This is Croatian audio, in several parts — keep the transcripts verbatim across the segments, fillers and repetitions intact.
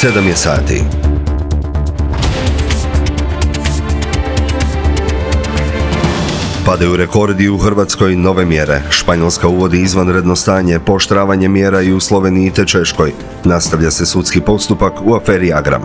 sedam je sati. Padaju rekordi u Hrvatskoj, nove mjere. Španjolska uvodi izvanredno stanje, pooštravanje mjera i u Sloveniji te Češkoj. Nastavlja se sudski postupak u aferi Agram.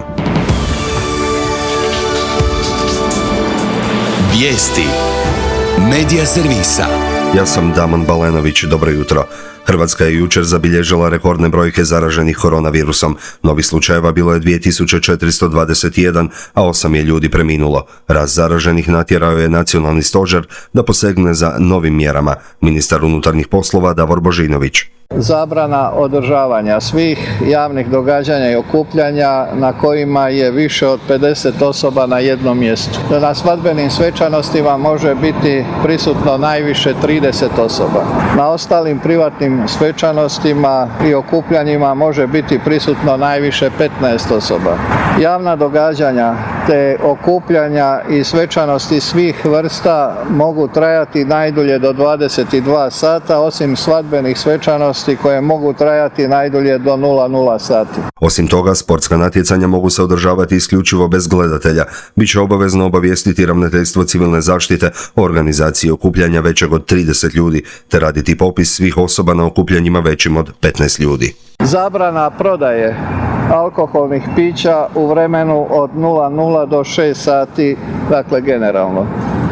Vijesti Medija servisa. Ja sam Damon Balenović, dobro jutro. Hrvatska je jučer zabilježila rekordne brojke zaraženih koronavirusom. Novi slučajeva bilo je dvije tisuće četiristo dvadeset jedan, a osam je ljudi preminulo. Rast zaraženih natjerao je nacionalni stožer da posegne za novim mjerama. Ministar unutarnjih poslova Davor Božinović. Zabrana održavanja svih javnih događanja i okupljanja na kojima je više od pedeset osoba na jednom mjestu. Na svadbenim svečanostima može biti prisutno najviše trideset osoba. Na ostalim privatnim svečanostima i okupljanjima može biti prisutno najviše petnaest osoba. Javna događanja te okupljanja i svečanosti svih vrsta mogu trajati najdulje do dvadeset dva sata, osim svadbenih svečanosti koje mogu trajati najdulje do nula nula sati. Osim toga, sportska natjecanja mogu se održavati isključivo bez gledatelja. Biće obavezno obavijestiti Ravnateljstvo civilne zaštite o organizaciji okupljanja većeg od trideset ljudi, te raditi popis svih osoba na okupljanjima većim od petnaest ljudi. Zabrana prodaje alkoholnih pića u vremenu od nula nula do šest sati, dakle generalno.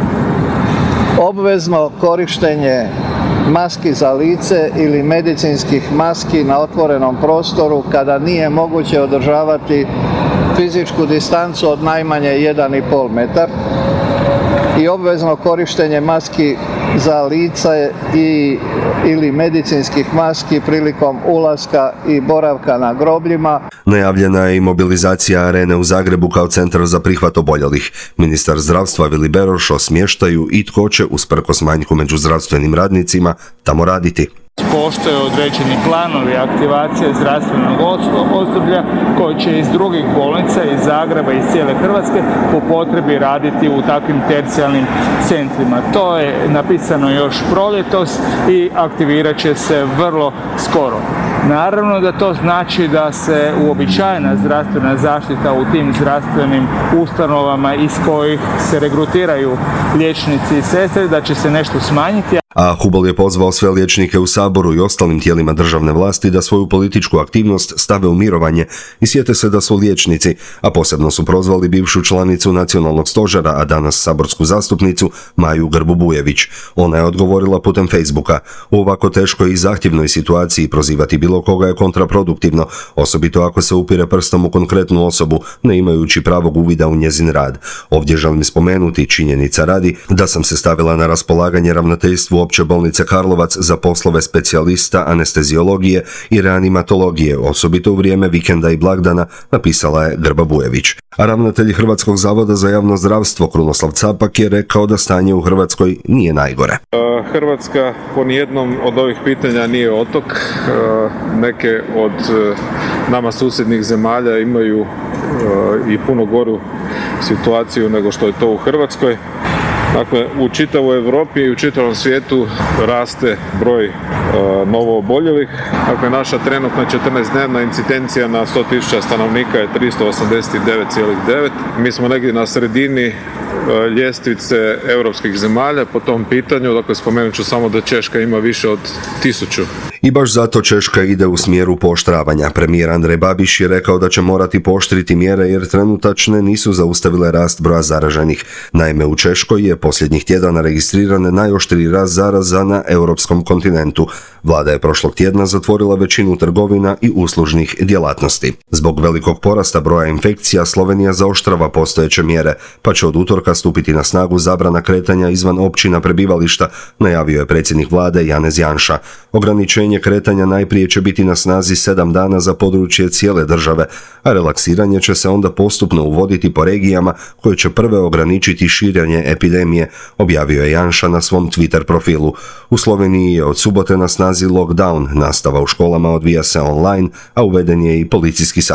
Obvezno korištenje maski za lice ili medicinskih maski na otvorenom prostoru kada nije moguće održavati fizičku distancu od najmanje jedan i pol metar i obvezno korištenje maski za lice i ili medicinskih maski prilikom ulaska i boravka na grobljima. Najavljena je i mobilizacija Arene u Zagrebu kao centar za prihvat oboljelih. Ministar zdravstva Vili Beroš o smještaju i tko će, usprkos manjku među zdravstvenim radnicima, tamo raditi. Postoje određeni planovi aktivacije zdravstvenog osoblja koji će iz drugih bolnica, iz Zagreba i iz cijele Hrvatske po potrebi raditi u takvim tercijalnim centrima. To je napisano još proljetos i aktivirat će se vrlo skoro. Naravno da to znači da se uobičajena zdravstvena zaštita u tim zdravstvenim ustanovama iz kojih se regrutiraju liječnici i sestre, da će se nešto smanjiti. A Hubal je pozvao sve liječnike u Saboru i ostalim tijelima državne vlasti da svoju političku aktivnost stave u mirovanje i sjete se da su liječnici, a posebno su prozvali bivšu članicu nacionalnog stožera, a danas saborsku zastupnicu Maju Grbu-Bujević. Ona je odgovorila putem Facebooka: u ovako teškoj i zahtjevnoj situaciji prozivati bilo koga je kontraproduktivno, osobito ako se upire prstom u konkretnu osobu, ne imajući pravog uvida u njezin rad. Ovdje želim spomenuti, činjenica radi, da sam se stavila na raspolaganje ravnateljstvu Opće bolnice Karlovac za poslove specijalista anesteziologije i reanimatologije, osobito u vrijeme vikenda i blagdana, napisala je Grba-Bujević. A ravnatelj Hrvatskog zavoda za javno zdravstvo Krunoslav Capak je rekao da stanje u Hrvatskoj nije najgore. Hrvatska po nijednom od ovih pitanja nije otok. Neke od nama susjednih zemalja imaju i puno goru situaciju nego što je to u Hrvatskoj. Dakle, u čitavoj Europi i u čitavom svijetu raste broj e, novo oboljelih. Dakle, naša trenutna četrnaestdnevna incidencija na sto tisuća stanovnika je tristo osamdeset devet zarez devet. Mi smo negdje na sredini e, ljestvice europskih zemalja po tom pitanju. Dakle, spomenut ću samo da Češka ima više od tisuću. I baš zato Češka ide u smjeru pooštravanja. Premijer Andrej Babiš je rekao da će morati pooštriti mjere jer trenutačne nisu zaustavile rast broja zaraženih. Naime, u Češkoj je posljednjih tjedana registriran najoštriji rast zaraza na europskom kontinentu. Vlada je prošlog tjedna zatvorila većinu trgovina i uslužnih djelatnosti. Zbog velikog porasta broja infekcija Slovenija zaoštrava postojeće mjere, pa će od utorka stupiti na snagu zabrana kretanja izvan općina prebivališta, najavio je predsjednik vlade Janez Janša. Ograničenje kretanja najprije će biti na snazi sedam dana za područje cijele države, a relaksiranje će se onda postupno uvoditi po regijama koje će prve ograničiti širenje epidemije, objavio je Janša na svom Twitter profilu. U Sloveniji je od subote na snazi lockdown, nastava u školama odvija se online, a uveden je i policijski sat.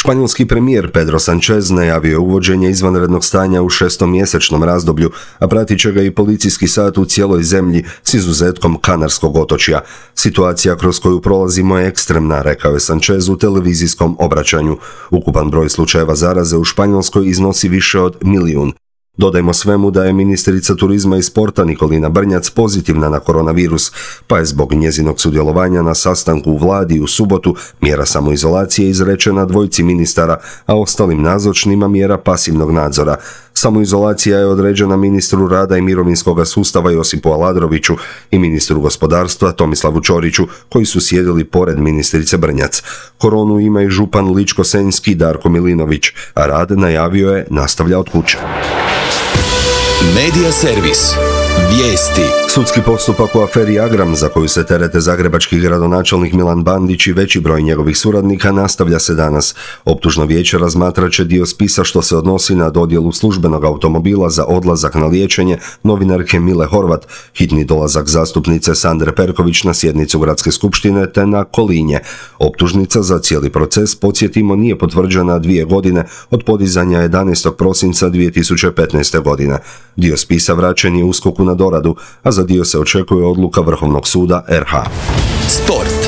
Španjolski premijer Pedro Sánchez najavio je uvođenje izvanrednog stanja u šestomjesečnom razdoblju, a pratit će ga i policijski sat u cijeloj zemlji s izuzetkom Kanarskog otočja. Situacija kroz koju prolazimo je ekstremna, rekao je Sánchez u televizijskom obraćanju. Ukupan broj slučajeva zaraze u Španjolskoj iznosi više od milijun. Dodajmo svemu da je ministrica turizma i sporta Nikolina Brnjac pozitivna na koronavirus, pa je zbog njezinog sudjelovanja na sastanku u vladi u subotu mjera samoizolacije izrečena dvojci ministara, a ostalim nazočnima mjera pasivnog nadzora. Samoizolacija je određena ministru rada i mirovinskog sustava Josipu Aladroviću i ministru gospodarstva Tomislavu Ćoriću, koji su sjedili pored ministrice Brnjac. Koronu ima i župan Ličko-senjski Darko Milinović, a rad najavio je nastavlja od kuće. Medija servis. Vijesti. Sudski postupak u aferi Agram, za koju se terete zagrebački gradonačelnik Milan Bandić i veći broj njegovih suradnika, nastavlja se danas. Optužno vijeće razmatrat će dio spisa što se odnosi na dodjelu službenog automobila za odlazak na liječenje novinarke Mile Horvat, hitni dolazak zastupnice Sandre Perković na sjednicu gradske skupštine te na kolinje. Optužnica za cijeli proces, podsjetimo, nije potvrđena dvije godine od podizanja jedanaestog prosinca dvije tisuće petnaeste. godine. Dio spisa vraćen je USKOK-u na doradu, a za dio se očekuje odluka Vrhovnog suda er ha. Sport.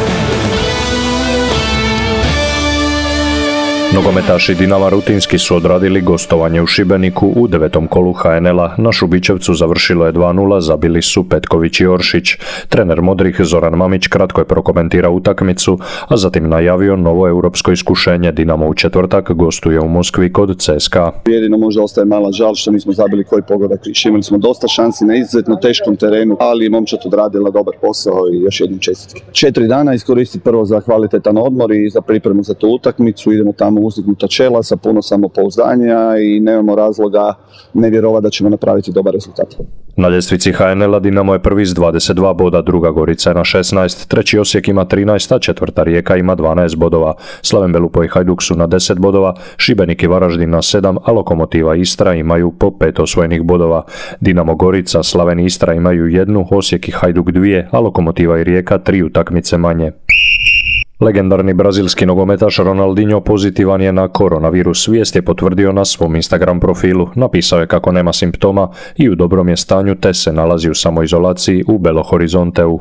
Nogometaši Dinama rutinski su odradili gostovanje u Šibeniku u devetom kolu ha en el-a. Na Šubićevcu završilo je dva nula, zabili su Petković i Oršić. Trener modrih Zoran Mamić kratko je prokomentirao utakmicu, a zatim najavio novo europsko iskušenje. Dinamo u četvrtak gostuje u Moskvi kod ce es ka a. Jedino možda ostaje mala žal što nismo zabili koji pogodak. Imali smo dosta šansi na izuzetno teškom terenu, ali momčad odradila dobar posao i još jednom čestitke. Četiri dana iskoristiti prvo za kvalitetan odmor i za pripremu za tu utakmicu. Idemo tamo uzdignuta čela sa puno samopouzdanja i nemamo razloga ne vjerovati da ćemo napraviti dobar rezultat. Na ljestvici ha en el-a Dinamo je prvi s dvadeset dva boda, druga Gorica je na šesnaest, treći Osijek ima trinaest, a četvrta Rijeka ima dvanaest bodova. Slaven Belupo i Hajduk su na deset bodova, Šibenik i Varaždin na sedam, a Lokomotiva i Istra imaju po pet osvojenih bodova. Dinamo, Gorica, Slaven i Istra imaju jednu, Osijek i Hajduk dvije, a Lokomotiva i Rijeka tri utakmice manje. Legendarni brazilski nogometaš Ronaldinho pozitivan je na koronavirus. Vijest je potvrdio na svom Instagram profilu. Napisao je kako nema simptoma i u dobrom je stanju te se nalazi u samoizolaciji u Belo Horizonteu.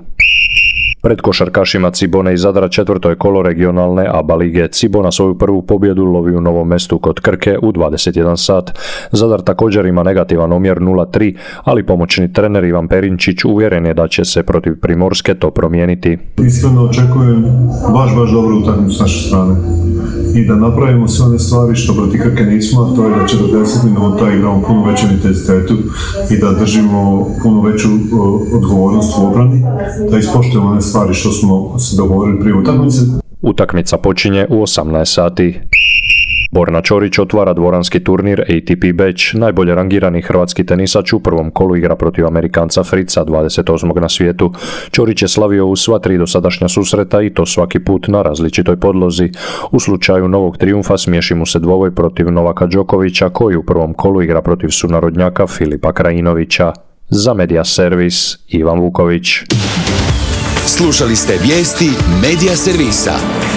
Pred košarkašima Cibone i Zadra četvrto je kolo regionalne a ba lige. Cibona svoju prvu pobjedu lovi u Novom Mestu kod Krke u dvadeset jedan sat. Zadar također ima negativan omjer nula tri, ali pomoćni trener Ivan Perinčić uvjeren je da će se protiv Primorske to promijeniti. Iskreno očekujem baš, baš dobru utakmicu s naše strane i da napravimo sve one stvari što protiv Krke nismo, a to je da četrdeset minuta igramo puno većem intenzitetu i da držimo puno veću odgovornost u obrani, da ispoštujemo one stvari što smo se dogovorili prije utakmice. Utakmica počinje u osamnaest sati. Borna Ćorić otvara dvoranski turnir A T P Beč. Najbolje rangirani hrvatski tenisač u prvom kolu igra protiv Amerikanca Frica, dvadeset osmog na svijetu. Ćorić je slavio u sva tri dosadašnja susreta i to svaki put na različitoj podlozi. U slučaju novog trijumfa smiješi mu se dvoboj protiv Novaka Đokovića, koji u prvom kolu igra protiv sunarodnjaka Filipa Krajinovića. Za Medija servis Ivan Vuković. Slušali ste vijesti Medija servisa.